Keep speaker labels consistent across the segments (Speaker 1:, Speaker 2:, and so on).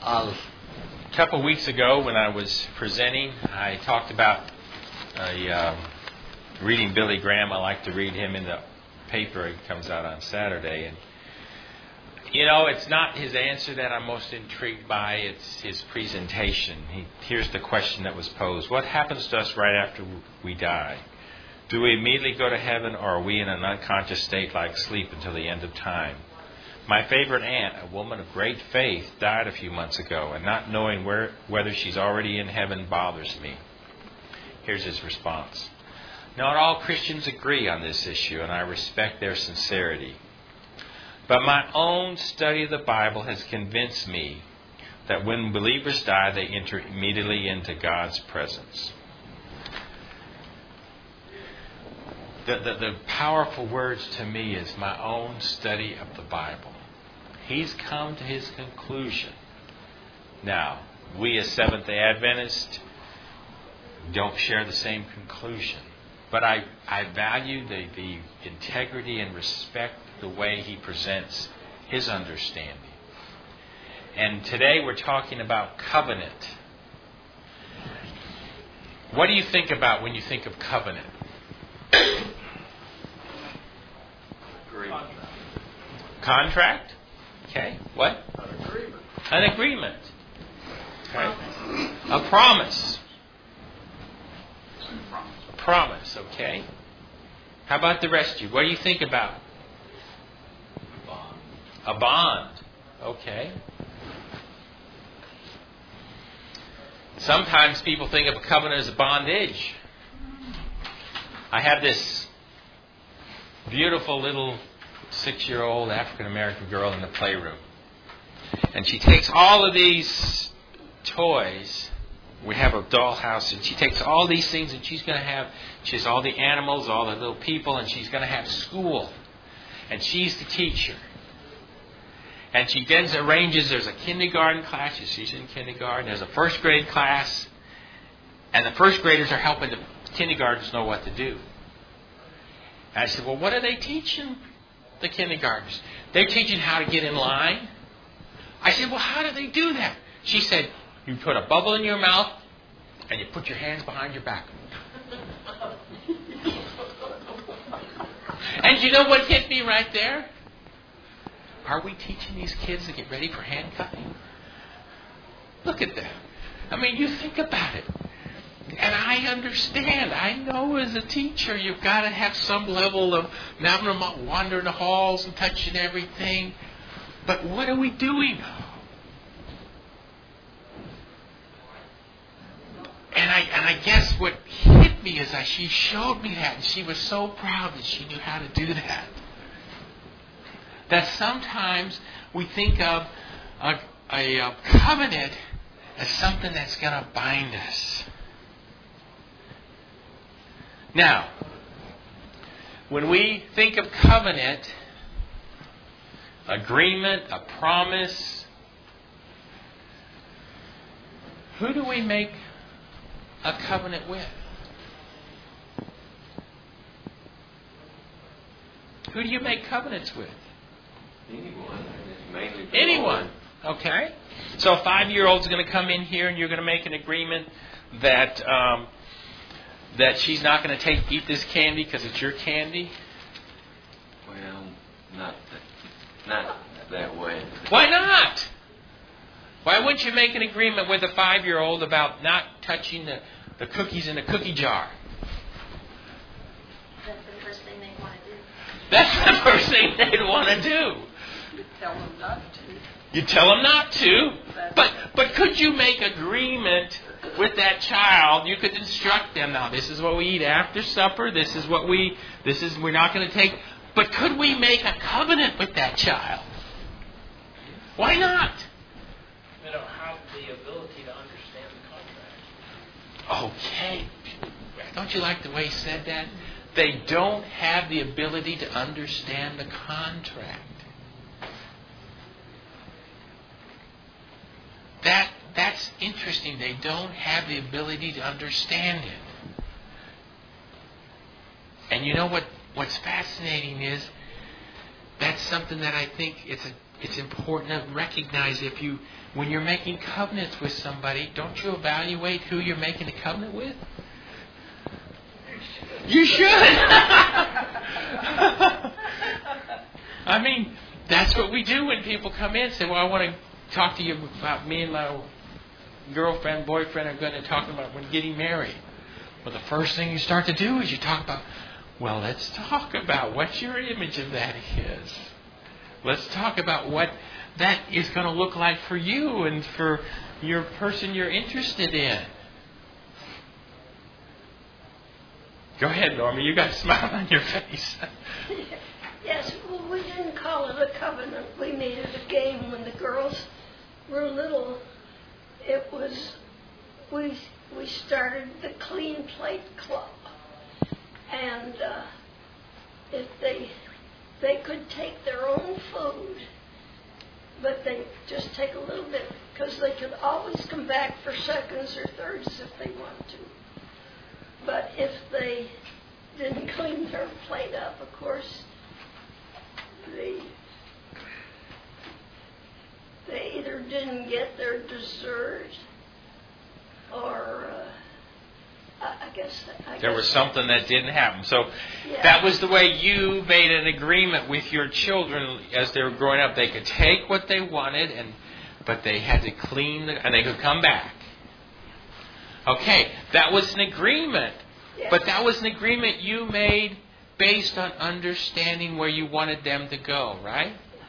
Speaker 1: A couple weeks ago when I was presenting, I talked about reading Billy Graham. I like to read him in the paper. It comes out on Saturday. And, it's not his answer that I'm most intrigued by. It's his presentation. Here's the question that was posed. What happens to us right after we die? Do we immediately go to heaven, or are we in an unconscious state like sleep until the end of time? My favorite aunt, a woman of great faith, died a few months ago, and not knowing whether she's already in heaven bothers me. Here's his response. Not all Christians agree on this issue, and I respect their sincerity. But my own study of the Bible has convinced me that when believers die, they enter immediately into God's presence. The powerful words to me is my own study of the Bible. He's come to his conclusion. Now, we as Seventh-day Adventists don't share the same conclusion. But I value the integrity and respect the way he presents his understanding. And today we're talking about covenant. What do you think about when you think of covenant? Contract? Okay. What?
Speaker 2: An agreement.
Speaker 1: An agreement. Okay. A promise. Promise, okay. How about the rest of you? What do you think about? A bond. Okay. Sometimes people think of a covenant as a bondage. I have this beautiful little 6-year-old African-American girl in the playroom. And she takes all of these toys. We have a dollhouse, and she takes all these things, and she has all the animals, all the little people, and she's going to have school. And she's the teacher. And she then arranges, there's a kindergarten class, she's in kindergarten, there's a first grade class, and the first graders are helping the kindergartners know what to do. And I said, well, what are they teaching the kindergartners? They're teaching how to get in line. I said, well, how do they do that? She said, you put a bubble in your mouth and you put your hands behind your back. And you know what hit me right there? Are we teaching these kids to get ready for handcuffing? Look at that. I mean, you think about it. And I understand. I know as a teacher you've got to have some level of having them wander in the halls and touching everything. But what are we doing? And I guess what hit me is that she showed me that, and she was so proud that she knew how to do that. That sometimes we think of a covenant as something that's going to bind us. Now, when we think of covenant, agreement, a promise, who do we make a covenant with? Who do you make covenants with? Anyone. Okay. So a 5-year-old's going to come in here and you're going to make an agreement that she's not going to eat this candy because it's your candy?
Speaker 3: Well, not that way.
Speaker 1: Why not? Why wouldn't you make an agreement with a 5-year-old about not touching the cookies in the cookie jar?
Speaker 4: That's the first thing they want to do.
Speaker 1: That's the first thing they'd want to do.
Speaker 4: You tell them not to.
Speaker 1: You tell them not to. But could you make agreement with that child? You could instruct them, now this is what we eat after supper, we're not going to take. But could we make a covenant with that child? Why not?
Speaker 2: They don't have the ability to understand the contract.
Speaker 1: Okay. Don't you like the way he said that? They don't have the ability to understand the contract. That's interesting. They don't have the ability to understand it. And you know what's fascinating is that's something that I think it's important to recognize when you're making covenants with somebody, don't you evaluate who you're making a covenant with? You should. I mean, that's what we do when people come in and say, well, I want to talk to you about me and my girlfriend, boyfriend are going to talk about when getting married. Well, the first thing you start to do is you talk about, well, let's talk about what your image of that is. Let's talk about what that is going to look like for you and for your person you're interested in. Go ahead, Norma. You got a smile on your face.
Speaker 5: Yes, well, we didn't call it a covenant. We made it a game when the girls were little. It was, we started the Clean Plate Club. And if they could take their own food, but they just take a little bit, because they could always come back for seconds or thirds if they want to. But if they didn't clean their plate up, of course, they either didn't get their dessert or I guess
Speaker 1: there was something that didn't happen. So that was the way you made an agreement with your children as they were growing up. They could take what they wanted, but they had to clean, and they could come back. Okay, that was an agreement.
Speaker 5: Yes.
Speaker 1: But that was an agreement you made based on understanding where you wanted them to go, right?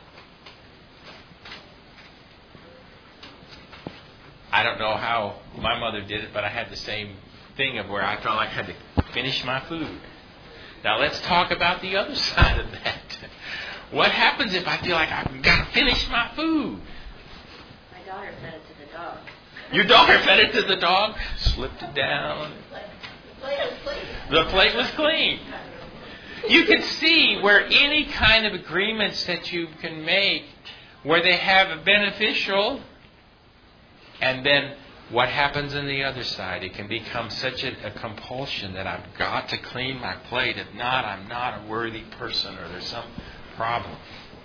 Speaker 1: I don't know how my mother did it, but I had the same thing of where I felt like I had to finish my food. Now let's talk about the other side of that. What happens if I feel like I've got to finish my food?
Speaker 4: My daughter fed it to the dog.
Speaker 1: Your daughter fed it to the dog, slipped it down. The plate was clean. You can see where any kind of agreements that you can make, where they have a beneficial, and then what happens on the other side? It can become such a compulsion that I've got to clean my plate. If not, I'm not a worthy person, or there's some problem.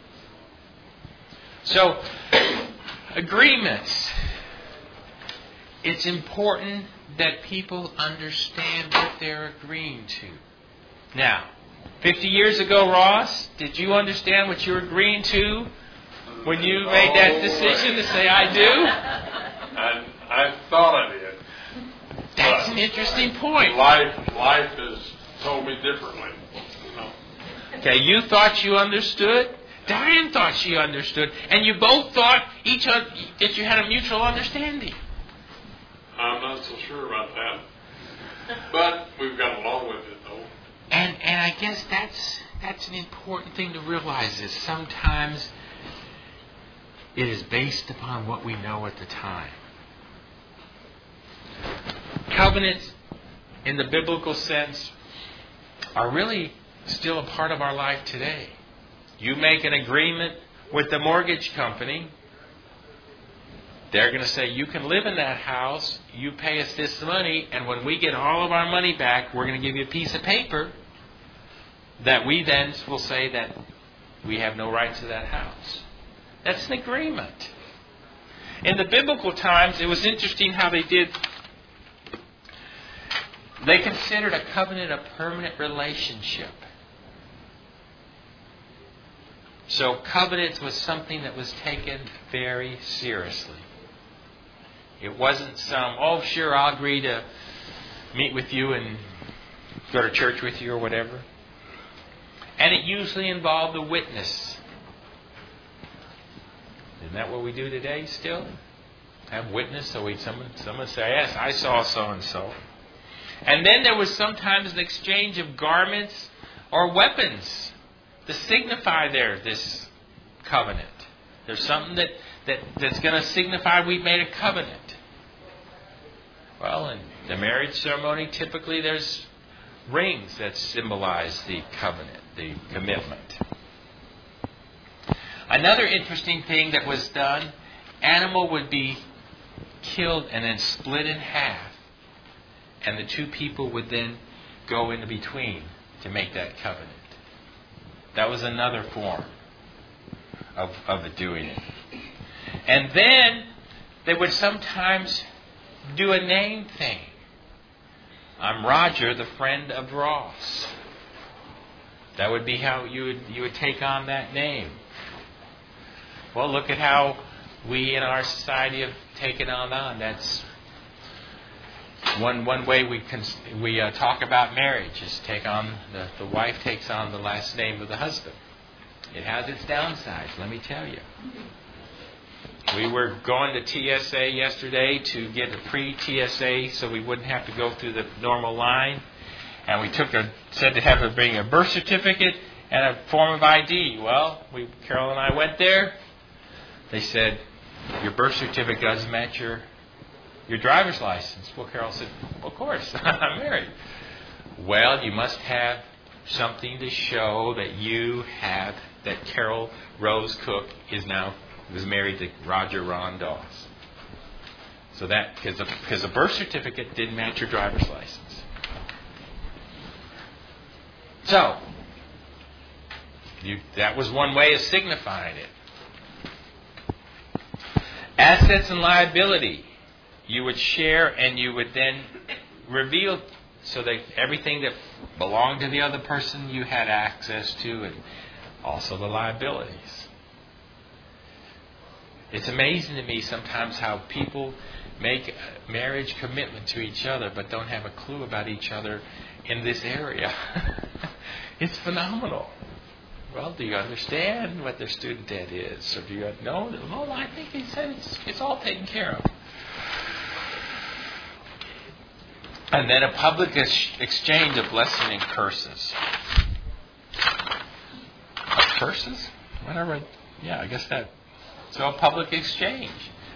Speaker 1: So, agreements. It's important that people understand what they're agreeing to. Now, 50 years ago, Ross, did you understand what you were agreeing to when you made that decision to say, I do?
Speaker 6: I thought I did.
Speaker 1: That's an interesting point.
Speaker 6: Life has told me differently.
Speaker 1: Okay, you thought you understood. Diane thought she understood. And you both thought each other that you had a mutual understanding.
Speaker 6: I'm not so sure about that. But we've got along with it, though.
Speaker 1: And I guess that's an important thing to realize is sometimes it is based upon what we know at the time. Covenants, in the biblical sense, are really still a part of our life today. You make an agreement with the mortgage company. They're going to say, you can live in that house, you pay us this money, and when we get all of our money back, we're going to give you a piece of paper that we then will say that we have no right to that house. That's an agreement. In the biblical times, it was interesting how they did. They considered a covenant a permanent relationship. So covenants was something that was taken very seriously. It wasn't some, oh, sure, I'll agree to meet with you and go to church with you or whatever. And it usually involved a witness. Isn't that what we do today still? Have witness, so someone say, yes, I saw so-and-so. And then there was sometimes an exchange of garments or weapons to signify this covenant. There's something that's going to signify we've made a covenant. Well, in the marriage ceremony, typically there's rings that symbolize the covenant, the commitment. Another interesting thing that was done, animal would be killed and then split in half. And the two people would then go in between to make that covenant. That was another form of doing it. And then they would sometimes do a name thing. I'm Roger, the friend of Ross. That would be how you would take on that name. Well, look at how we in our society have taken on. That's one way we talk about marriage is take on the wife takes on the last name of the husband. It has its downsides, let me tell you. We were going to TSA yesterday to get a pre-TSA so we wouldn't have to go through the normal line. And we said to have her bring a birth certificate and a form of ID. Well, Carol and I went there. They said, your birth certificate doesn't match your driver's license. Well, Carol said, of course, I'm married. Well, you must have something to show that Carol Rose Cook was married to Roger Ron Dawes. So that, because the birth certificate didn't match your driver's license. So, that was one way of signifying it. Assets and liability. You would share and you would then reveal so that everything that belonged to the other person you had access to, and also the liabilities. It's amazing to me sometimes how people make a marriage commitment to each other but don't have a clue about each other in this area. It's phenomenal. Well, do you understand what their student debt is? Or do you know? Well, I think he said it's all taken care of. And then a public exchange of blessing and curses. Curses? Whatever. Yeah, I guess that. So a public exchange.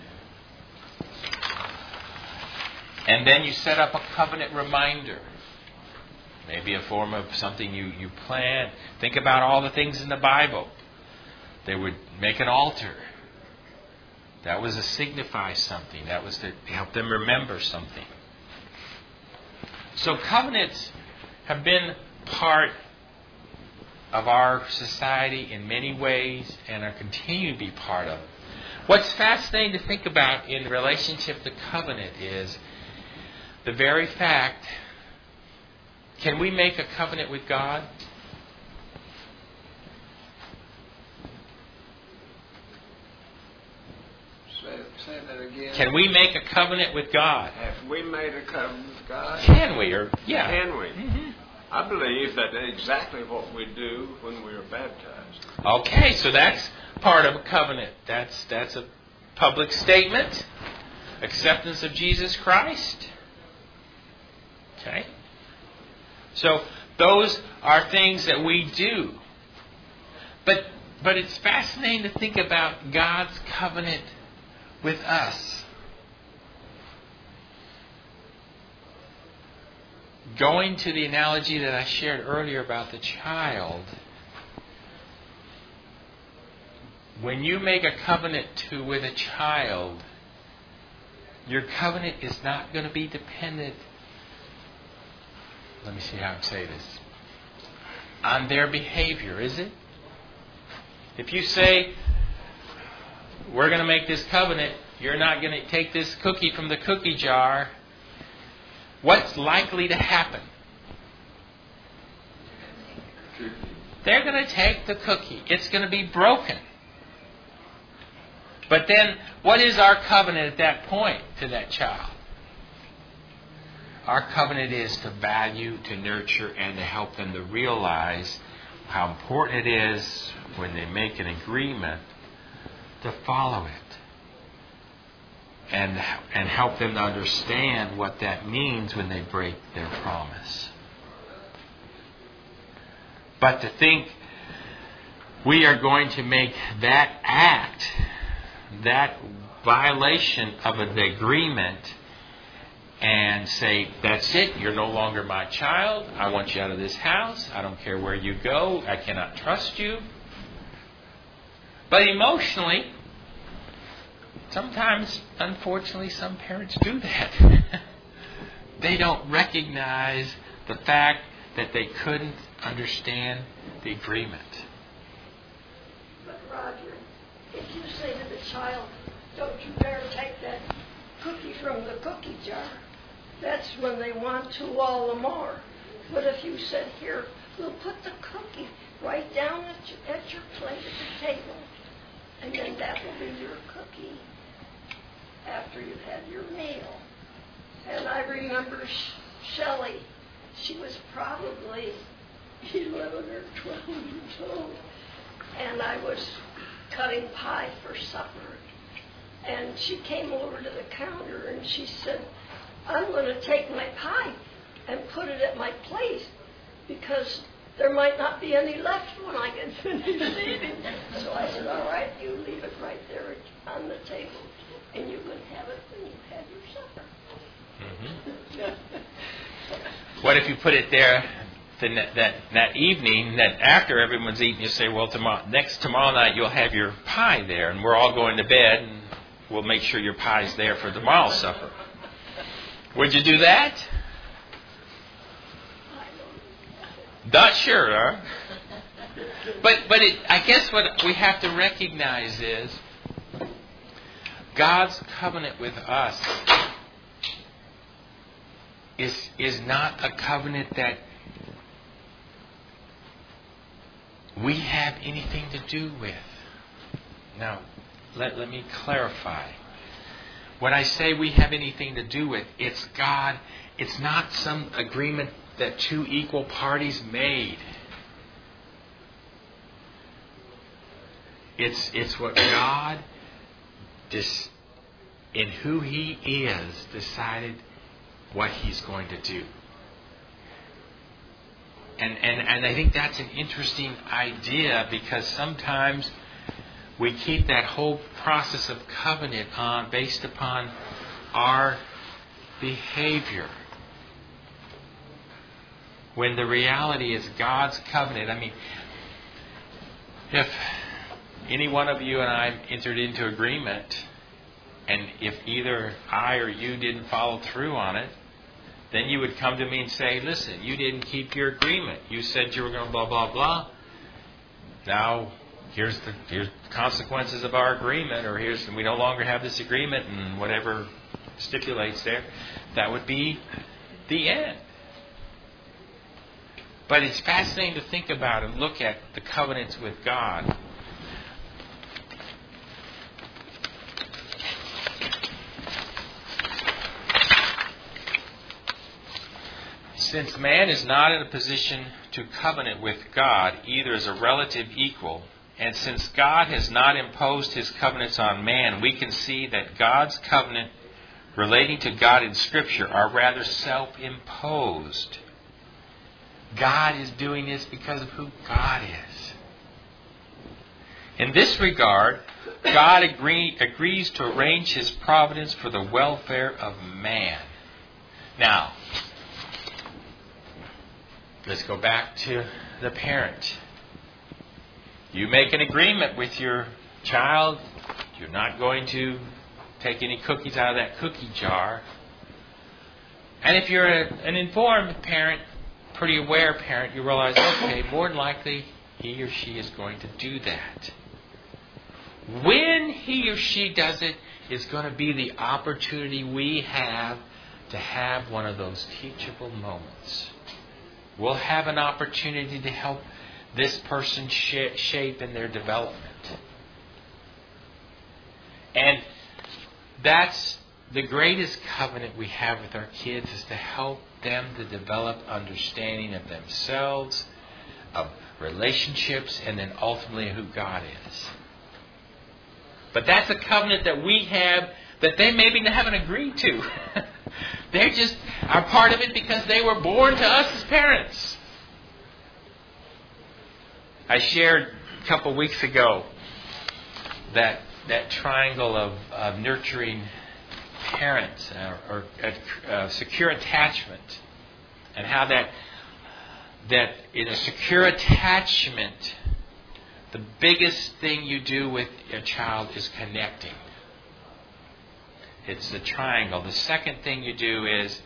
Speaker 1: And then you set up a covenant reminder. Maybe a form of something you plan. Think about all the things in the Bible. They would make an altar. That was to signify something. That was to help them remember something. So covenants have been part of our society in many ways and are continuing to be part of it. What's fascinating to think about in relationship to covenant is the very fact, can we make a covenant with God?
Speaker 7: Say that again.
Speaker 1: Can we make a covenant with God?
Speaker 7: Have we made a covenant with God?
Speaker 1: Can we? Yeah.
Speaker 7: Can we?
Speaker 1: Mm-hmm.
Speaker 7: I believe that's exactly what we do when we are baptized.
Speaker 1: Okay, so that's part of a covenant. That's a public statement. Acceptance of Jesus Christ. Okay. So those are things that we do. But it's fascinating to think about God's covenant with us. Going to the analogy that I shared earlier about the child, when you make a covenant with a child, your covenant is not going to be dependent, let me see how I say this, on their behavior, is it? If you say, we're going to make this covenant, you're not going to take this cookie from the cookie jar, what's likely to happen? They're going to take the cookie. It's going to be broken. But then, what is our covenant at that point to that child? Our covenant is to value, to nurture, and to help them to realize how important it is when they make an agreement to follow it. And help them to understand what that means when they break their promise. But to think we are going to make that act, that violation of an agreement, and say, that's it, you're no longer my child, I want you out of this house, I don't care where you go, I cannot trust you. But emotionally, sometimes, unfortunately, some parents do that. They don't recognize the fact that they couldn't understand the agreement.
Speaker 5: But Roger, child, don't you dare take that cookie from the cookie jar. That's when they want to all the more. But if you said, here, we'll put the cookie right down at your plate at the table, and then that will be your cookie after you've had your meal. And I remember Shelley, she was probably 11 or 12 years old, and I was cutting pie for supper. And she came over to the counter and she said, I'm going to take my pie and put it at my plate because there might not be any left when I get finished eating. So I said, all right, you leave it right there on the table, and you can have it when you have your supper.
Speaker 1: Mm-hmm. What if you put it there that evening, that after everyone's eaten, you say, well, tomorrow night you'll have your pie there, and we're all going to bed, and we'll make sure your pie's there for tomorrow's supper. Would you do that? Not sure, huh? But I guess what we have to recognize is God's covenant with us is not a covenant that we have anything to do with. Now, let me clarify. When I say we have anything to do with, it's God. It's not some agreement that two equal parties made. It's what God, in who He is, decided what He's going to do. And I think that's an interesting idea, because sometimes we keep that whole process of covenant on based upon our behavior, when the reality is God's covenant. I mean, if any one of you and I entered into agreement, and if either I or you didn't follow through on it, then you would come to me and say, listen, you didn't keep your agreement. You said you were going to blah, blah, blah. Now, here's the consequences of our agreement, or we no longer have this agreement, and whatever stipulates there. That would be the end. But it's fascinating to think about and look at the covenants with God. Since man is not in a position to covenant with God, either as a relative equal, and since God has not imposed His covenants on man, we can see that God's covenant relating to God in Scripture are rather self-imposed. God is doing this because of who God is. In this regard, God agrees to arrange His providence for the welfare of man. Now, let's go back to the parent. You make an agreement with your child. You're not going to take any cookies out of that cookie jar. And if you're an informed parent, pretty aware parent, you realize, okay, more than likely he or she is going to do that. When he or she does it, is going to be the opportunity we have to have one of those teachable moments. We'll have an opportunity to help this person shape in their development. And that's the greatest covenant we have with our kids, is to help them to develop understanding of themselves, of relationships, and then ultimately who God is. But that's a covenant that we have that they maybe haven't agreed to. They just are part of it because they were born to us as parents. I shared a couple weeks ago that triangle of nurturing parents, or secure attachment, and how that in a secure attachment, the biggest thing you do with a child is connecting. It's the triangle. The second thing you do is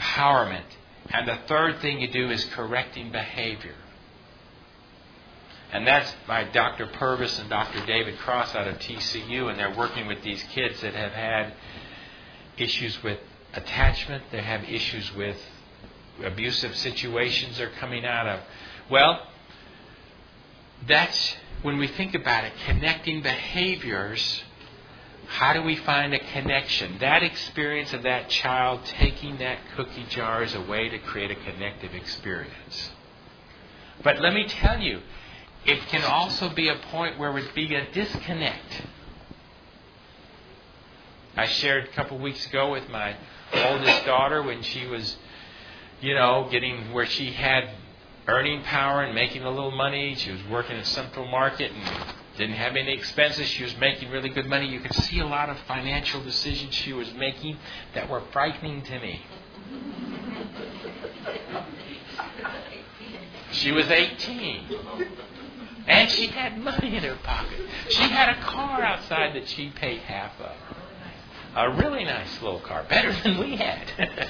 Speaker 1: empowerment. And the third thing you do is correcting behavior. And that's by Dr. Purvis and Dr. David Cross out of TCU, and they're working with these kids that have had issues with attachment, they have issues with abusive situations they're coming out of. Well, that's, when we think about it, connecting behaviors. How do we find a connection? That experience of that child taking that cookie jar is a way to create a connective experience. But let me tell you, it can also be a point where it would be a disconnect. I shared a couple weeks ago with my oldest daughter when she was, getting where she had earning power and making a little money. She was working at Central Market and didn't have any expenses. She was making really good money. You could see a lot of financial decisions she was making that were frightening to me. She was 18. And she had money in her pocket. She had a car outside that she paid half of. A really nice little car. Better than we had.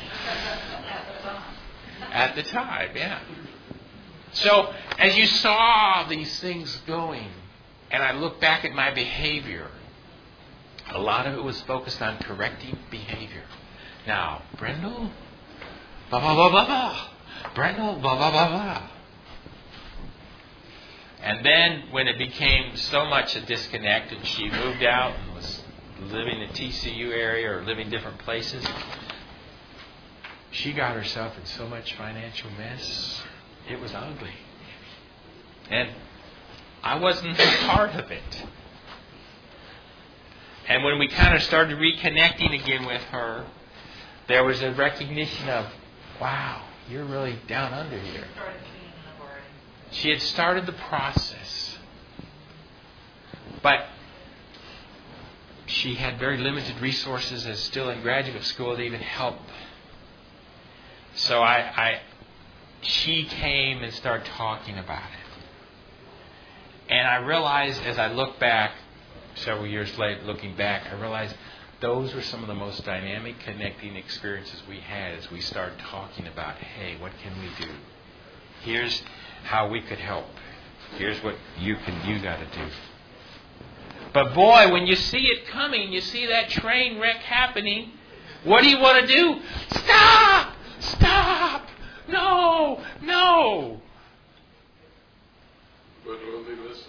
Speaker 1: At the time, yeah. So, as you saw these things going, and I look back at my behavior, a lot of it was focused on correcting behavior. Now, Brendel, blah, blah, blah, blah, blah. Brendel, blah, blah, blah, blah. And then when it became so much a disconnect and she moved out and was living in the TCU area or living different places, she got herself in so much financial mess. It was ugly. And I wasn't a part of it. And when we kind of started reconnecting again with her, there was a recognition of, wow, you're really down under here. She had started the process. But she had very limited resources as still in graduate school to even help. So she came and started talking about it. And I realized as I look back, several years later, looking back, I realized those were some of the most dynamic connecting experiences we had as we started talking about, hey, what can we do? Here's how we could help. Here's what you got to do. But boy, when you see it coming, you see that train wreck happening, what do you want to do? Stop! Stop! No! No!
Speaker 6: But will they listen?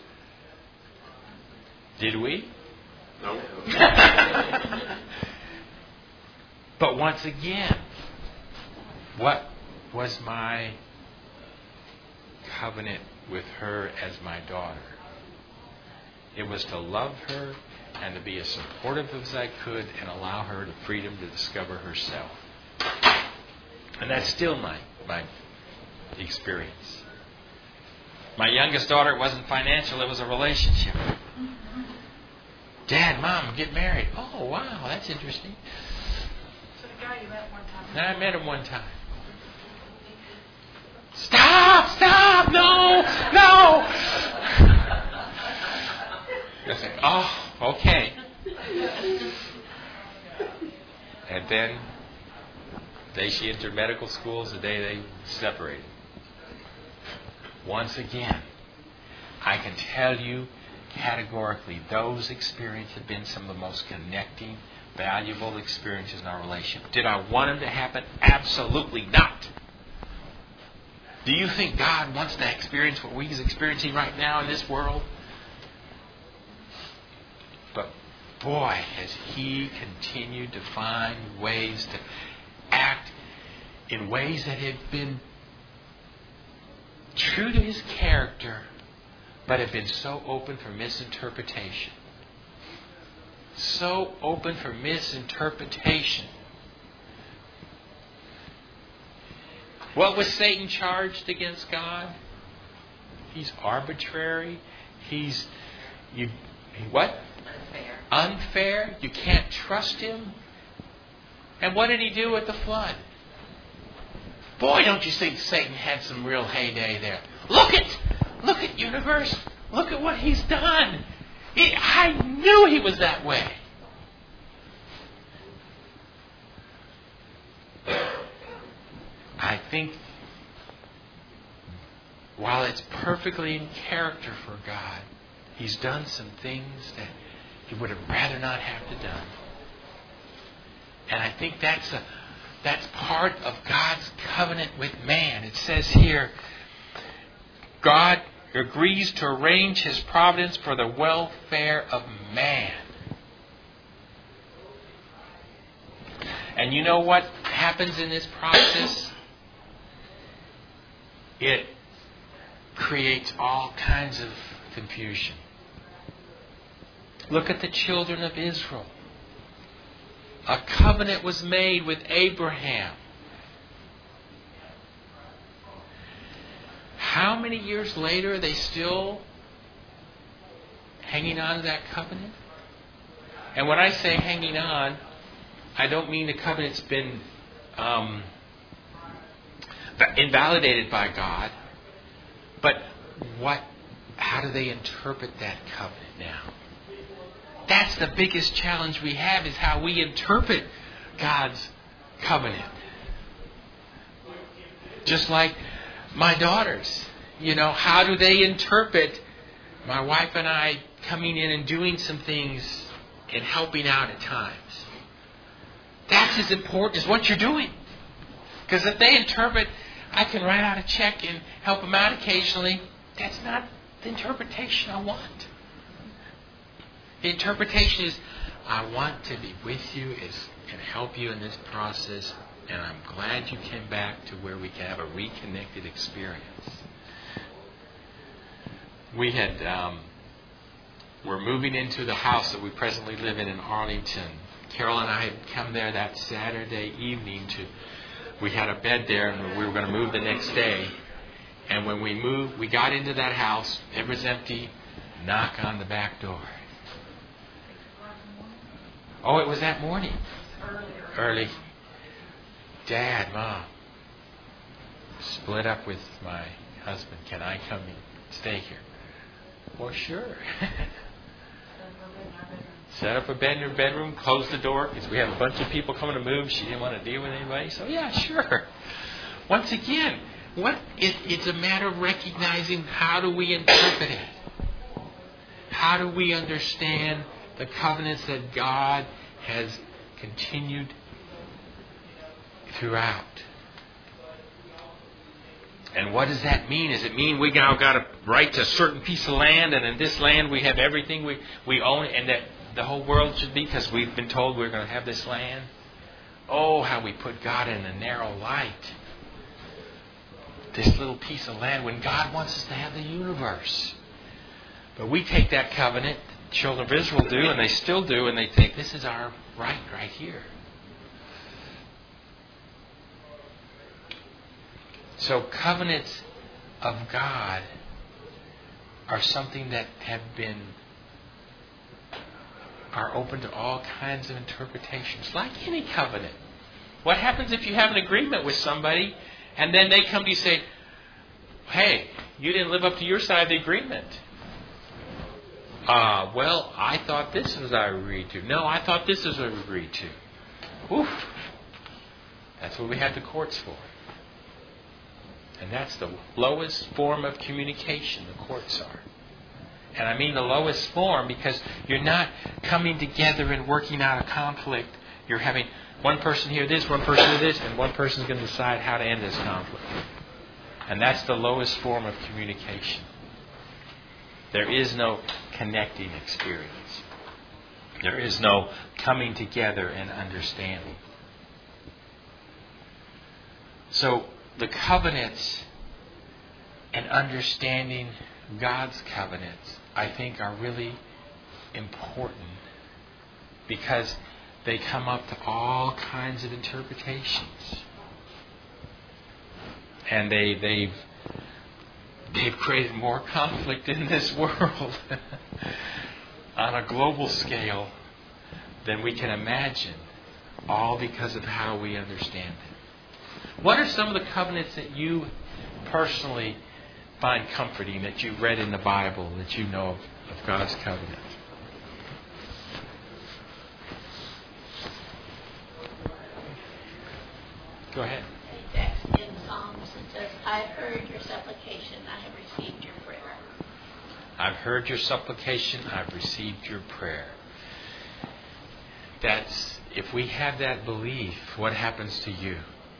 Speaker 1: Did we?
Speaker 6: No.
Speaker 1: But once again, what was my covenant with her as my daughter? It was to love her and to be as supportive as I could and allow her the freedom to discover herself. And that's still my experience. My youngest daughter, it wasn't financial, it was a relationship. Dad, Mom, get married. Oh, wow, that's interesting.
Speaker 8: So the guy you met one time.
Speaker 1: I met him one time. Stop! No! I said, oh, okay. And then the day she entered medical school is the day they separated. Once again, I can tell you categorically, those experiences have been some of the most connecting, valuable experiences in our relationship. Did I want them to happen? Absolutely not. Do you think God wants to experience what we're experiencing right now in this world? But boy, has He continued to find ways to act in ways that have been true to His character, but have been so open for misinterpretation. So open for misinterpretation. What was Satan charged against God? He's arbitrary. What? Unfair. You can't trust him. And what did he do with the flood? Boy, don't you think Satan had some real heyday there? Look at universe. Look at what he's done. I knew he was that way. I think while it's perfectly in character for God, He's done some things that He would have rather not have to done. And I think that's part of God's covenant with man. It says here, God agrees to arrange His providence for the welfare of man. And you know what happens in this process? It creates all kinds of confusion. Look at the children of Israel. A covenant was made with Abraham. How many years later are they still hanging on to that covenant? And when I say hanging on, I don't mean the covenant's been invalidated by God. But how do they interpret that covenant now? That's the biggest challenge we have, is how we interpret God's covenant. Just like my daughters, how do they interpret my wife and I coming in and doing some things and helping out at times? That's as important as what you're doing. Because if they interpret, I can write out a check and help them out occasionally, that's not the interpretation I want. The interpretation is, I want to be with you and help you in this process, and I'm glad you came back to where we can have a reconnected experience. We're moving into the house that we presently live in Arlington. Carol and I had come there that Saturday evening we had a bed there and we were going to move the next day. And when we moved, we got into that house, it was empty, knock on the back door. Oh, it was that morning. Early. Dad, Mom, split up with my husband. Can I come and stay here? Well, sure. Set up a bed in her bedroom, close the door, because we have a bunch of people coming to move. She didn't want to deal with anybody. So, yeah, sure. Once again, it's a matter of recognizing, how do we interpret it? How do we understand the covenants that God has continued throughout? And what does that mean? Does it mean we now got a right to a certain piece of land, and in this land we have everything we own, and that the whole world should be because we've been told we're going to have this land? Oh, how we put God in a narrow light. This little piece of land, when God wants us to have the universe. But we take that covenant, the children of Israel do, and they still do, and they think this is our right here. So covenants of God are something that are open to all kinds of interpretations, like any covenant. What happens if you have an agreement with somebody and then they come to you and say, hey, you didn't live up to your side of the agreement? Well, I thought this was what I agreed to. No, I thought this was what we agreed to. Oof. That's what we have the courts for. And that's the lowest form of communication, the courts are. And I mean the lowest form because you're not coming together and working out a conflict. You're having one person hear this, one person hear this, and one person's going to decide how to end this conflict. And that's the lowest form of communication. There is no connecting experience. There is no coming together and understanding. So the covenants and understanding God's covenants, I think, are really important because they come up to all kinds of interpretations. And they've created more conflict in this world on a global scale than we can imagine, all because of how we understand it. What are some of the covenants that you personally find comforting, that you've read in the Bible, that you know of God's covenant? Go ahead.
Speaker 5: In Psalms it says, I heard your
Speaker 4: supplication. I have received your prayer.
Speaker 1: I've heard your supplication. I've received your prayer. That's, if we have that belief, what happens to you?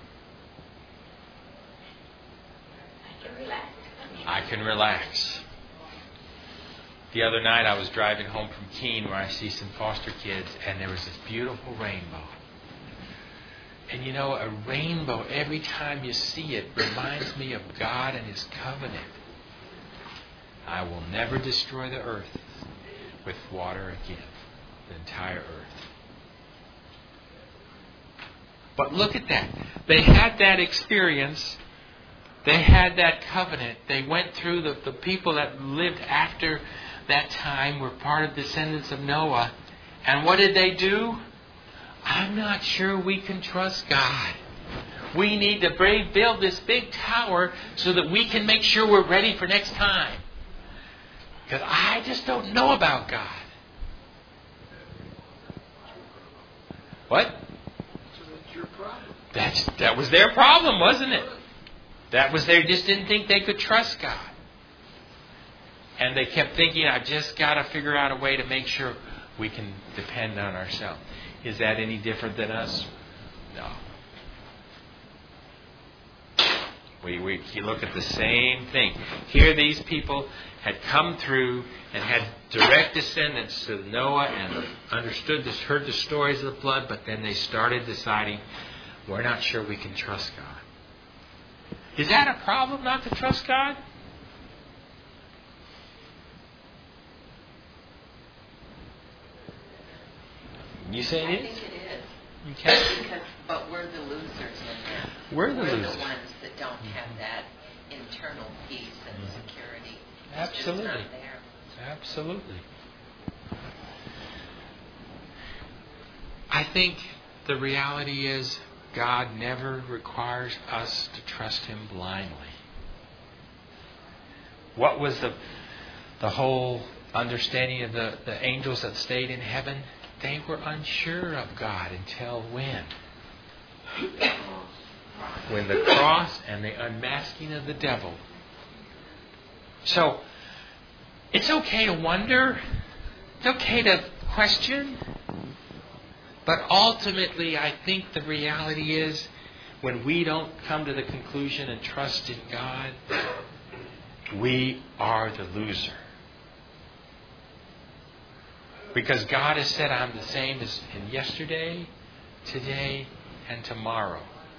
Speaker 4: I can relax.
Speaker 1: I can relax. The other night I was driving home from Keene where I see some foster kids, and there was this beautiful rainbow. And you know, a rainbow, every time you see it, reminds me of God and His covenant. I will never destroy the earth with water again, the entire earth. But look at that. They had that experience. They had that covenant. They went through the people that lived after that time were part of descendants of Noah. And what did they do? I'm not sure we can trust God. We need to build this big tower so that we can make sure we're ready for next time. Because I just don't know about God. What?
Speaker 7: So that's your problem.
Speaker 1: That was their problem, wasn't it? That was, they just didn't think they could trust God. And they kept thinking, I've just got to figure out a way to make sure we can depend on ourselves. Is that any different than us? No. We look at the same thing. Here these people had come through and had direct descendants to Noah and heard the stories of the flood, but then they started deciding, we're not sure we can trust God. Is that a problem, not to trust God? You say it is?
Speaker 9: I think it is.
Speaker 1: Okay.
Speaker 9: But we're the losers in that.
Speaker 1: We're the
Speaker 9: We're
Speaker 1: losers.
Speaker 9: the ones that don't have that internal peace and security.
Speaker 1: Absolutely.
Speaker 9: It's just not there.
Speaker 1: Absolutely. I think the reality is God never requires us to trust Him blindly. What was the whole understanding of the angels that stayed in heaven? They were unsure of God until when? When the cross and the unmasking of the devil. So, it's okay to wonder. It's okay to question. But ultimately, I think the reality is, when we don't come to the conclusion and trust in God, we are the loser. Because God has said, I'm the same as in yesterday, today, and tomorrow.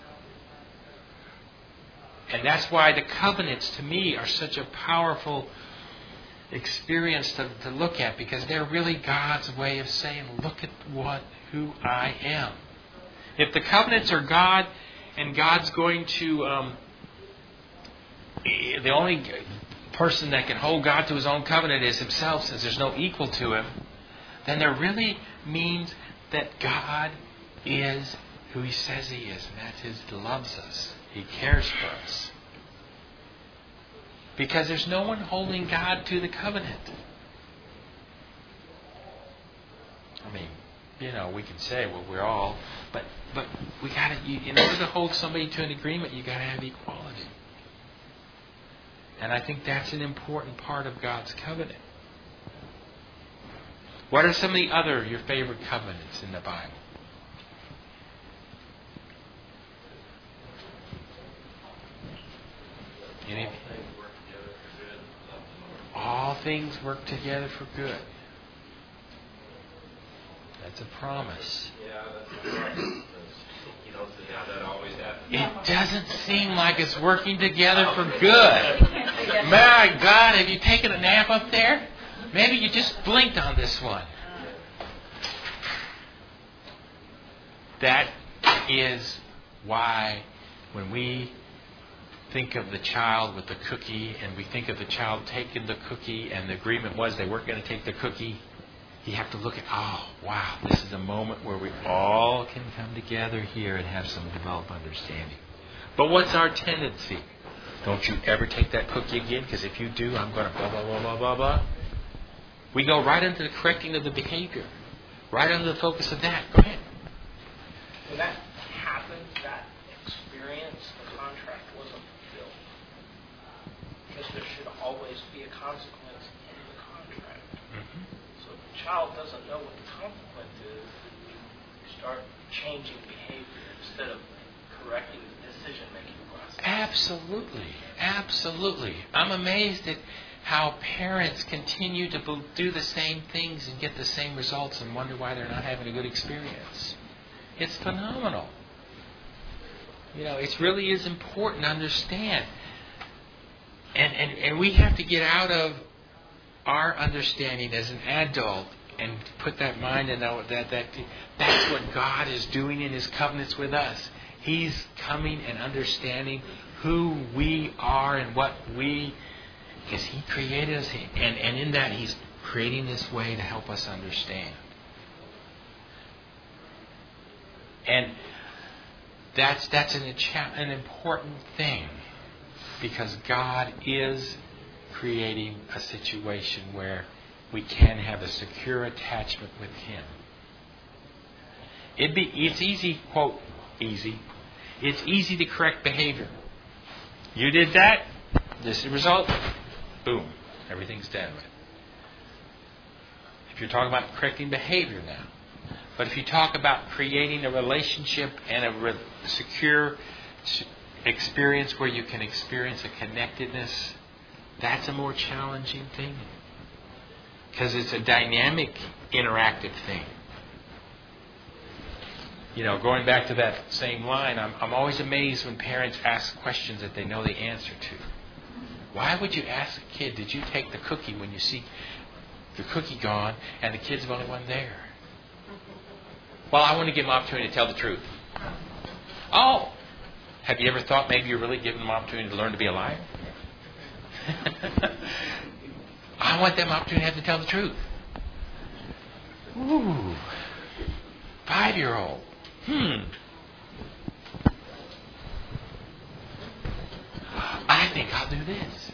Speaker 1: And that's why the covenants, to me, are such a powerful experience to look at, because they're really God's way of saying, look at who I am. If the covenants are God, and God's going to... the only person that can hold God to His own covenant is Himself, since there's no equal to Him, then there really means that God is who He says He is, and that is, He loves us. He cares for us. Because there's no one holding God to the covenant. I mean, we can say, well, we're all, but we got to, in order to hold somebody to an agreement, you got to have equality. And I think that's an important part of God's covenant. What are some of your favorite covenants in the Bible? Anything? All things work together for good. That's a promise.
Speaker 2: Yeah, that's a promise. You don't see how that always happens.
Speaker 1: It doesn't seem like it's working together for good. My God, have you taken a nap up there? Maybe you just blinked on this one. That is why when we think of the child with the cookie, and we think of the child taking the cookie, and the agreement was they weren't going to take the cookie, you have to look at, oh, wow, this is a moment where we all can come together here and have some developed understanding. But what's our tendency? Don't you ever take that cookie again, because if you do, I'm going to blah, blah, blah, blah, blah, blah. We go right into the correcting of the behavior. Right under the focus of that. Go ahead.
Speaker 2: When that happened, that experience, the contract wasn't fulfilled. child doesn't know what the consequence is, you start changing behavior instead of correcting the decision-making process.
Speaker 1: Absolutely. Absolutely. I'm amazed at how parents continue to do the same things and get the same results and wonder why they're not having a good experience. It's phenomenal. It really is important to understand. And we have to get out of our understanding as an adult and put that mind and know that that's what God is doing in His covenants with us. He's coming and understanding who we are and what because He created us, and in that He's creating this way to help us understand. And that's an important thing, because God is creating a situation where we can have a secure attachment with Him. It's easy, quote, easy. It's easy to correct behavior. You did that, this is the result, boom, everything's dead with. If you're talking about correcting behavior now. But if you talk about creating a relationship and a secure experience where you can experience a connectedness, that's a more challenging thing. Because it's a dynamic, interactive thing. Going back to that same line, I'm always amazed when parents ask questions that they know the answer to. Why would you ask a kid, did you take the cookie when you see the cookie gone and the kid's the only one there? Well, I want to give them an opportunity to tell the truth. Oh, have you ever thought maybe you're really giving them an opportunity to learn to be a liar? I want them an opportunity to have to tell the truth. Ooh, 5-year-old. I think I'll do this.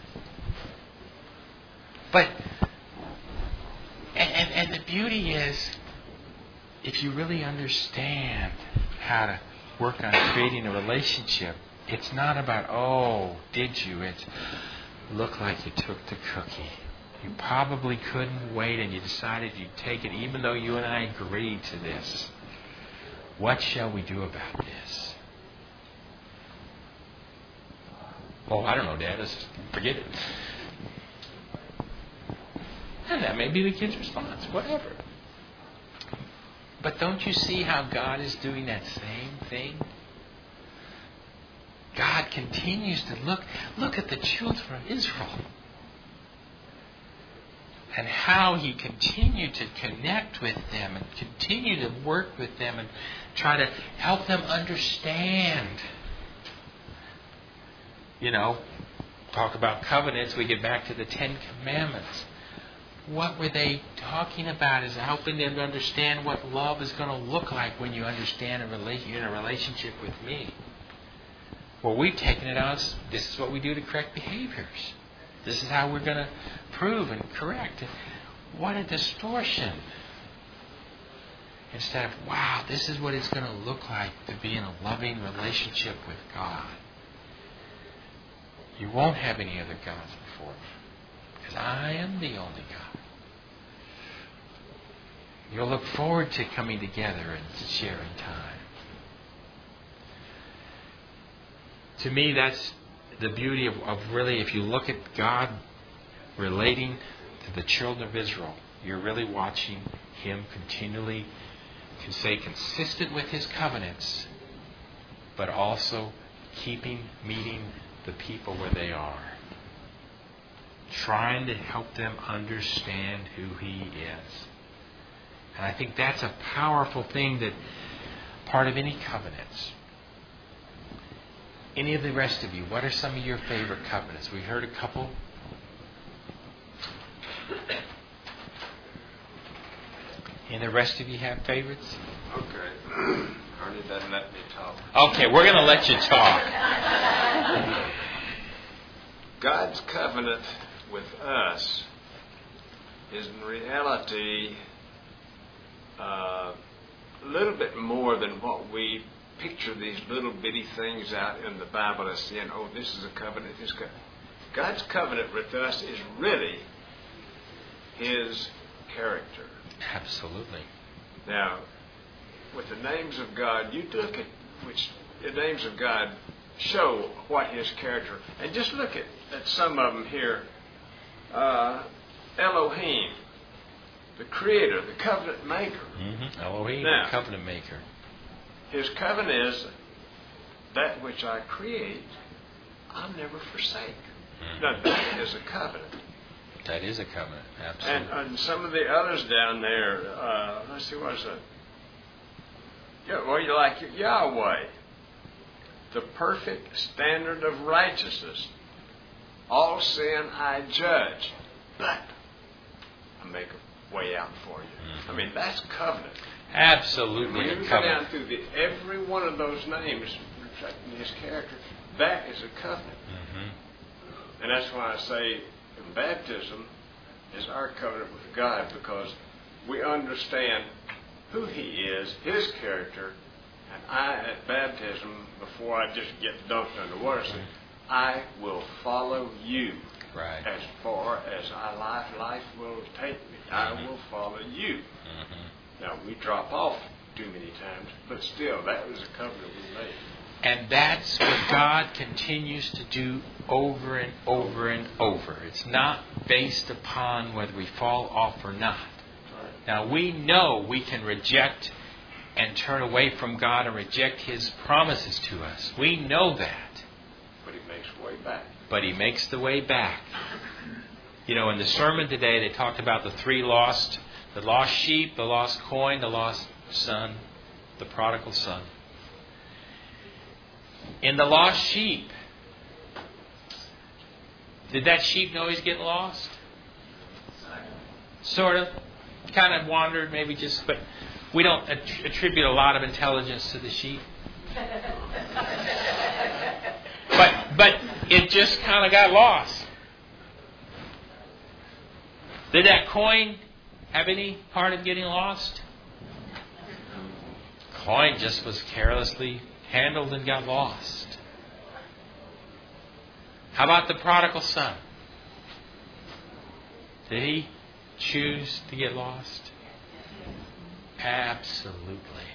Speaker 1: But, and the beauty is, if you really understand how to work on creating a relationship, it's not about, oh, did you? It's, look like you took the cookie. You probably couldn't wait and you decided you'd take it even though you and I agreed to this. What shall we do about this? Oh, I don't know, Dad. Let's forget it. And that may be the kid's response. Whatever. But don't you see how God is doing that same thing? God continues to look at the children of Israel. And how He continued to connect with them and continue to work with them and try to help them understand. Talk about covenants, we get back to the 10 Commandments. What were they talking about? Is helping them to understand what love is going to look like when you understand you're in a relationship with me. Well, we've taken it as this is what we do to correct behaviors. This is how we're going to prove and correct. What a distortion. Instead of, wow, this is what it's going to look like to be in a loving relationship with God. You won't have any other gods before me, because I am the only God. You'll look forward to coming together and sharing time. To me, that's the beauty of really, if you look at God relating to the children of Israel, you're really watching Him continually, can say, consistent with His covenants, but also meeting the people where they are. Trying to help them understand who He is. And I think that's a powerful thing, that part of any covenants. Any of the rest of you, what are some of your favorite covenants? We heard a couple. And the rest of you have favorites?
Speaker 7: Okay. Ernie doesn't let me talk.
Speaker 1: Okay, we're going to let you talk.
Speaker 7: God's covenant with us is in reality a little bit more than what we picture these little bitty things out in the Bible as saying, oh, this is a covenant, this covenant. God's covenant with us is really His character.
Speaker 1: Absolutely.
Speaker 7: Now, with the names of God, you look at which the names of God show what His character. And just look at some of them here. Elohim, the Creator, the covenant maker.
Speaker 1: Mm-hmm. Elohim,
Speaker 7: now,
Speaker 1: the covenant maker.
Speaker 7: His covenant is that which I create, I'll never forsake.
Speaker 1: Mm-hmm.
Speaker 7: Now, that is a covenant.
Speaker 1: That is a covenant, absolutely.
Speaker 7: And some of the others down there, let's see, what is that? Yeah, well, you like Yahweh, the perfect standard of righteousness. All sin I judge, but I make a way out for you.
Speaker 1: Mm-hmm.
Speaker 7: I mean, that's covenant.
Speaker 1: Absolutely
Speaker 7: When
Speaker 1: a
Speaker 7: you go
Speaker 1: covenant.
Speaker 7: down through every one of those names reflecting His character, that is a covenant.
Speaker 1: Mm-hmm.
Speaker 7: And that's why I say baptism is our covenant with God, because we understand who He is, His character, and I at baptism, before I just get dunked under water, say, I will follow you.
Speaker 1: Right.
Speaker 7: As far as life will take me. I will follow you.
Speaker 1: Mm-hmm.
Speaker 7: Now, we drop off too many times, but still, that was a covenant we made.
Speaker 1: And that's what God continues to do over and over and over. It's not based upon whether we fall off or not. Now, we know we can reject and turn away from God and reject His promises to us. We know that.
Speaker 7: But He makes way back.
Speaker 1: But He makes the way back. You know, in the sermon today, they talked about the three lost: the lost sheep, the lost coin, the lost son, the prodigal son. In the lost sheep, did that sheep know he's getting lost? Sort of. Kind of wandered, maybe just, but we don't attribute a lot of intelligence to the sheep. But it just kind of got lost. Did that coin have any part in getting lost? Coin just was carelessly handled and got lost. How about the prodigal son? Did he choose to get lost? Absolutely.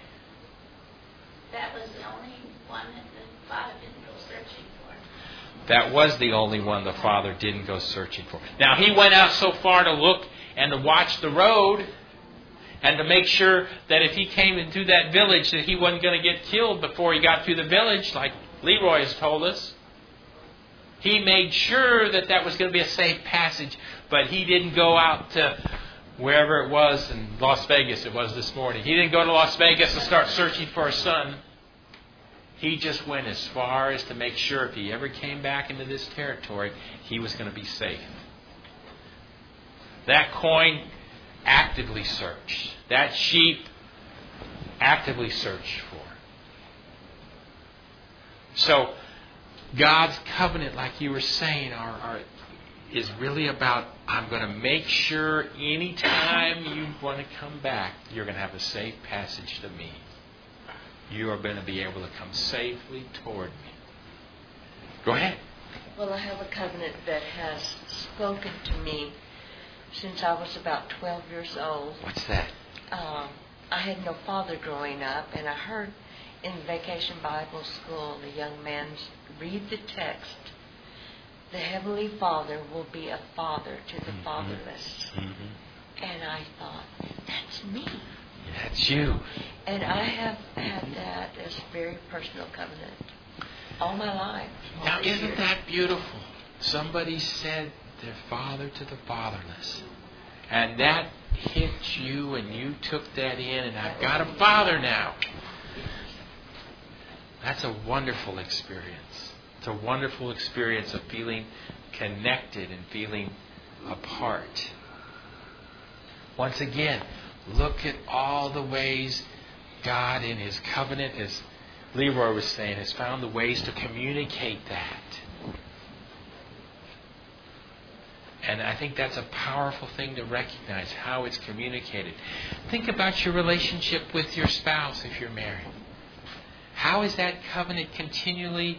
Speaker 4: That was the only one that the father didn't go searching for.
Speaker 1: That was the only one the father didn't go searching for. Now, he went out so far to look and to watch the road and to make sure that if he came into that village that he wasn't going to get killed before he got through the village, like Leroy has told us. He made sure that that was going to be a safe passage, but he didn't go out to wherever it was, in Las Vegas it was this morning. He didn't go to Las Vegas and start searching for a son. He just went as far as to make sure if he ever came back into this territory, he was going to be safe. That coin actively searched. That sheep actively searched for. So, God's covenant, like you were saying, is really about, I'm going to make sure anytime you want to come back, you're going to have a safe passage to me. You are going to be able to come safely toward me. Go ahead.
Speaker 9: Well, I have a covenant that has spoken to me since I was about 12 years old.
Speaker 1: What's that?
Speaker 9: I had no father growing up, and I heard in Vacation Bible School the young man read the text. The Heavenly Father will be a father to the fatherless.
Speaker 1: Mm-hmm.
Speaker 9: And I thought, that's me.
Speaker 1: That's you.
Speaker 9: And I have had that as a very personal covenant all my life.
Speaker 1: Now, isn't that beautiful? Somebody said their father to the fatherless. And that hit you, and you took that in, and I've got a father now. That's a wonderful experience. It's a wonderful experience of feeling connected and feeling apart. Once again, look at all the ways God in His covenant, as Leroy was saying, has found the ways to communicate that. And I think that's a powerful thing to recognize, how it's communicated. Think about your relationship with your spouse if you're married. How is that covenant continually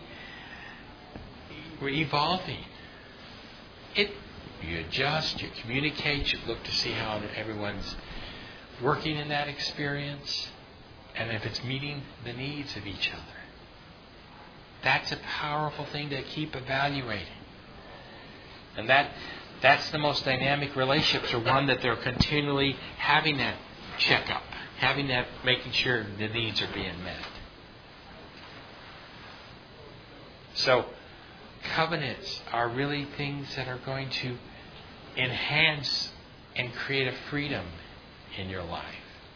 Speaker 1: evolving? You adjust, you communicate, you look to see how everyone's working in that experience, and if it's meeting the needs of each other. That's a powerful thing to keep evaluating. And that's the most dynamic relationships, are one that they're continually having that checkup, having that, making sure the needs are being met. So, covenants are really things that are going to enhance and create a freedom in your life.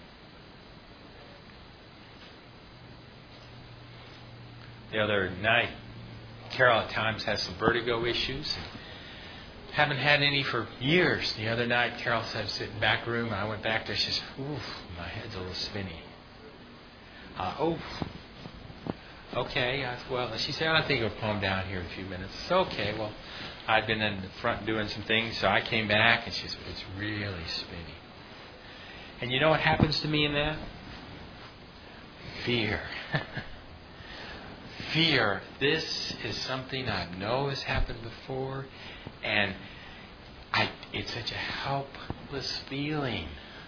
Speaker 1: The other night, Carol at times has some vertigo issues. Haven't had any for years. The other night, Carol said, sit in the back room, and I went back there. She said, oof, my head's a little spinny. Okay. Well, she said, I think it'll calm down here in a few minutes. I said, okay. Well, I'd been in the front doing some things, so I came back, and she said, it's really spinny. And you know what happens to me in that? Fear. Fear. This is something I know has happened before, and it's such a helpless feeling.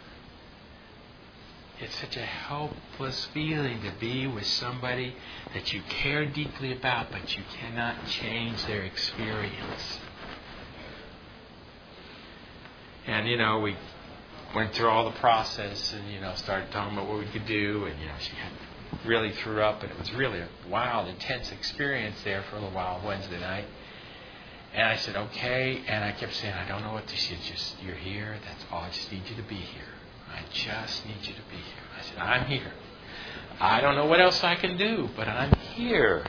Speaker 1: It's such a helpless feeling to be with somebody that you care deeply about, but you cannot change their experience. And, we went through all the process and, started talking about what we could do. And, she really threw up, and it was really a wild, intense experience there for a little while Wednesday night. And I said, okay. And I kept saying, I don't know what to say. Just, you're here. That's all. I just need you to be here. I just need you to be here. I said, I'm here. I don't know what else I can do, but I'm here.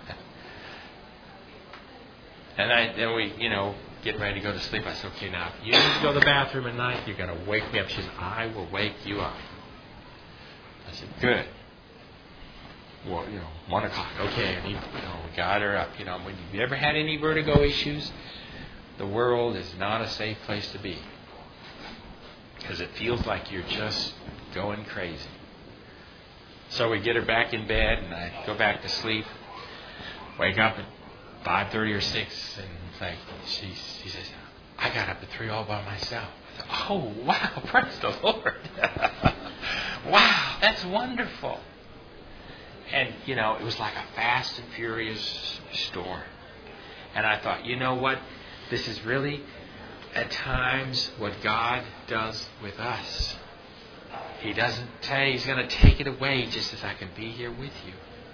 Speaker 1: And then we, getting ready to go to sleep. I said, okay, now, if you need to go to the bathroom at night, you're going to wake me up. She said, I will wake you up. I said, good. Well, 1 o'clock. Okay, we got her up. When you ever had any vertigo issues, the world is not a safe place to be. Because it feels like you're just going crazy. So we get her back in bed, and I go back to sleep. Wake up at 5:30 or 6, and it's like she says, I got up at 3 all by myself. I said, oh, wow, praise the Lord. Wow, that's wonderful. And, it was like a fast and furious storm. And I thought, you know what? This is really, at times, what God does with us. He doesn't say He's going to take it away just as I can be here with you.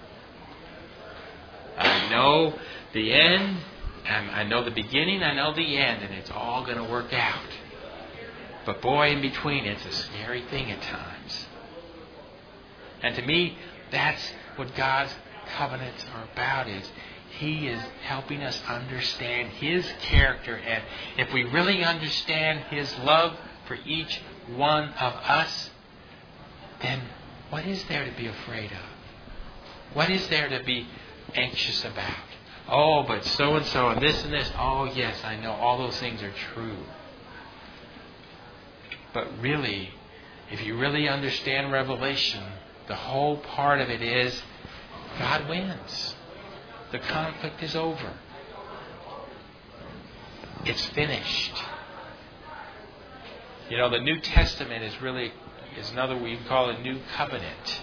Speaker 1: I know the end, and I know the beginning, I know the end, and it's all going to work out. But boy, in between, it's a scary thing at times. And to me, that's what God's covenants are about, is He is helping us understand His character. And if we really understand His love for each one of us, then what is there to be afraid of? What is there to be anxious about? Oh, but so-and-so and this and this. Oh, yes, I know all those things are true. But really, if you really understand Revelation, the whole part of it is God wins. The conflict is over. It's finished. The New Testament is another we call a new covenant.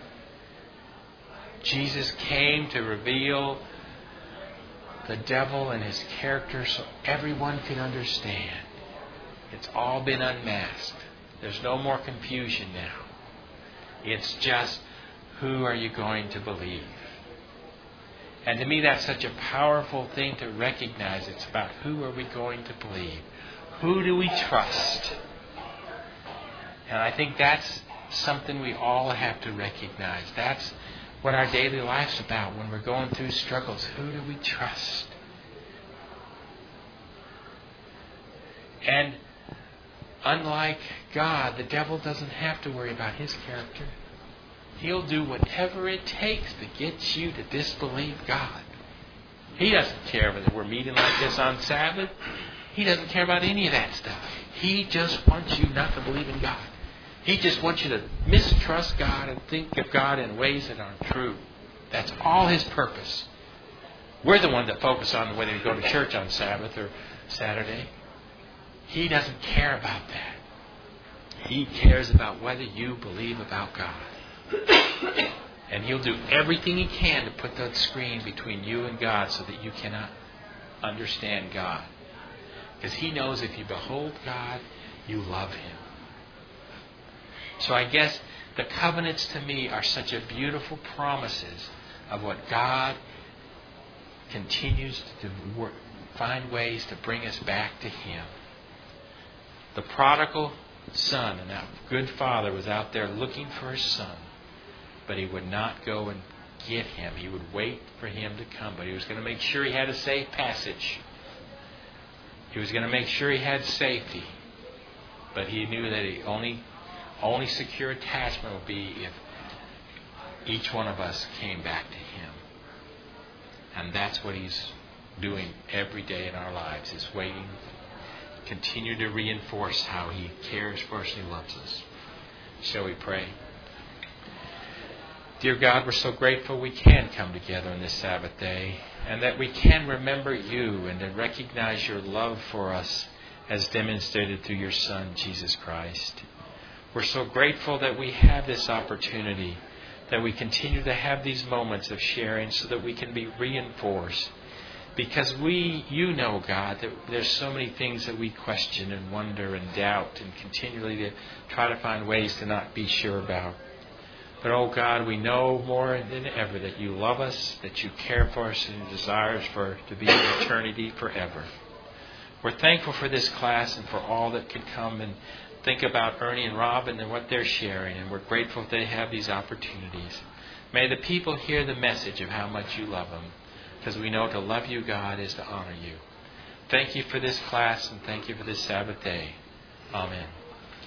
Speaker 1: Jesus came to reveal the devil and his character so everyone could understand. It's all been unmasked. There's no more confusion now. It's just, who are you going to believe? And to me, that's such a powerful thing to recognize. It's about, who are we going to believe? Who do we trust? And I think that's something we all have to recognize. That's what our daily life's about when we're going through struggles. Who do we trust? And unlike God, the devil doesn't have to worry about his character. He'll do whatever it takes to get you to disbelieve God. He doesn't care whether we're meeting like this on Sabbath. He doesn't care about any of that stuff. He just wants you not to believe in God. He just wants you to mistrust God and think of God in ways that aren't true. That's all his purpose. We're the ones that focus on whether you go to church on Sabbath or Saturday. He doesn't care about that. He cares about whether you believe about God. And He'll do everything He can to put that screen between you and God so that you cannot understand God. Because He knows if you behold God, you love Him. So I guess the covenants to me are such a beautiful promises of what God continues to find ways to bring us back to Him. The prodigal son and that good father was out there looking for his son, but he would not go and get him. He would wait for him to come, but he was going to make sure he had a safe passage. He was going to make sure he had safety, but he knew that he only secure attachment would be if each one of us came back to Him. And that's what He's doing every day in our lives, is waiting, continue to reinforce how He cares for us and He loves us. Shall we pray? Dear God, we're so grateful we can come together on this Sabbath day, and that we can remember You and to recognize Your love for us as demonstrated through Your Son, Jesus Christ. We're so grateful that we have this opportunity, that we continue to have these moments of sharing so that we can be reinforced. Because You know, God, that there's so many things that we question and wonder and doubt and continually to try to find ways to not be sure about. But, oh God, we know more than ever that You love us, that You care for us and desire us to be in eternity forever. We're thankful for this class and for all that could come and think about Ernie and Robin and what they're sharing, and we're grateful that they have these opportunities. May the people hear the message of how much You love them, because we know to love You, God, is to honor You. Thank You for this class, and thank You for this Sabbath day. Amen.